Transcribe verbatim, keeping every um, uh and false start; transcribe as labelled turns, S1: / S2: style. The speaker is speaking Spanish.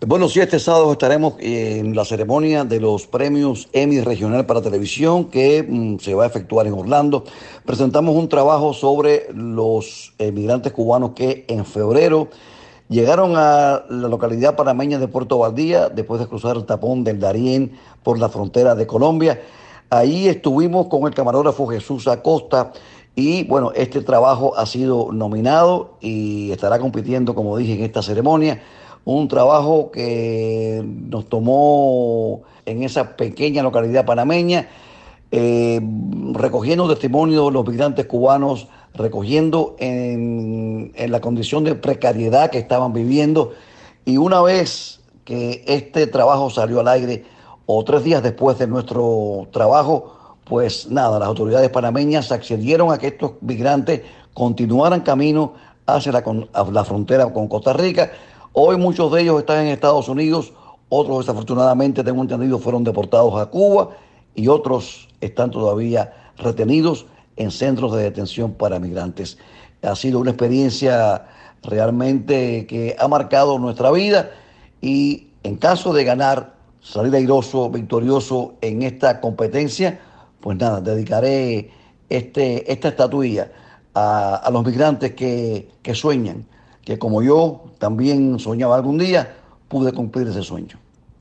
S1: Bueno, sí, este sábado estaremos en la ceremonia de los premios Emmy Regional para Televisión que mm, se va a efectuar en Orlando. Presentamos un trabajo sobre los emigrantes cubanos que en febrero llegaron a la localidad panameña de Puerto Valdía después de cruzar el tapón del Darién por la frontera de Colombia. Ahí estuvimos con el camarógrafo Jesús Acosta y bueno, este trabajo ha sido nominado y estará compitiendo, como dije, en esta ceremonia. Un trabajo que nos tomó en esa pequeña localidad panameña, eh, recogiendo testimonio de los migrantes cubanos, recogiendo en, en la condición de precariedad que estaban viviendo. Y una vez que este trabajo salió al aire, o tres días después de nuestro trabajo, pues nada, las autoridades panameñas accedieron a que estos migrantes continuaran camino hacia la, con- a la frontera con Costa Rica. Hoy muchos de ellos están en Estados Unidos, otros desafortunadamente, tengo entendido, fueron deportados a Cuba y otros están todavía retenidos en centros de detención para migrantes. Ha sido una experiencia realmente que ha marcado nuestra vida y en caso de ganar, salir airoso, victorioso en esta competencia, pues nada, dedicaré este, esta estatuilla a, a los migrantes que, que sueñan, que como yo también soñaba algún día, pude cumplir ese sueño.